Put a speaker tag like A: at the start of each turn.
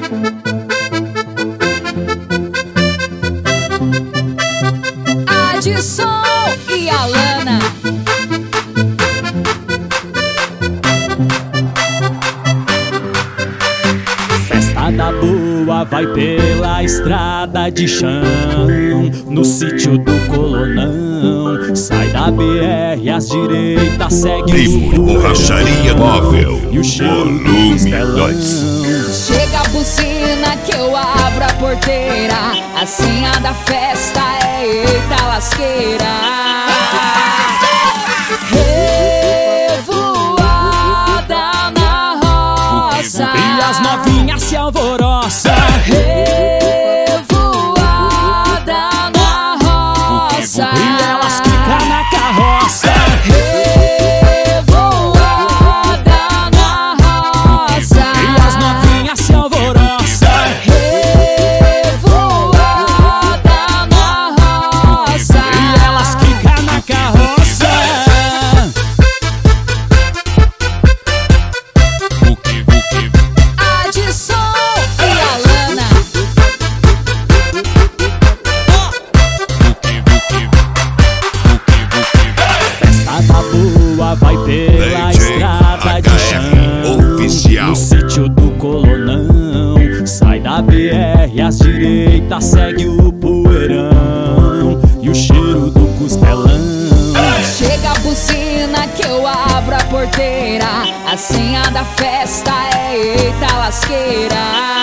A: Adson e Alana.
B: Festa da boa vai pela estrada de chão, no sítio do Colonão. Sai da BR às direitas, segue
C: Primo
B: o
C: Borracharia Móvel,
B: e o cheiro
C: volume
B: do costelão.
C: 2.
A: Chega a buzina que eu abro a porteira, a senha da festa é eita lasqueira. Revoada na roça
B: E as novinhas se alvoroçam.
A: Revoada na roça
B: E elas ficam na carroça.
A: Revoada na roça
B: E as novinhas se alvoroçam.
A: Revoada na roça
B: E elas ficam na carroça.
A: Adson e Alana.
B: Festa da boa vai pela estrada de chão,
C: Oficial.
B: no sítio do Colonão. Sai da BR às direitas, segue o poeirão e o cheiro do costelão.
A: Chega a buzina que eu abro a porteira, a senha da festa é eita lasqueira.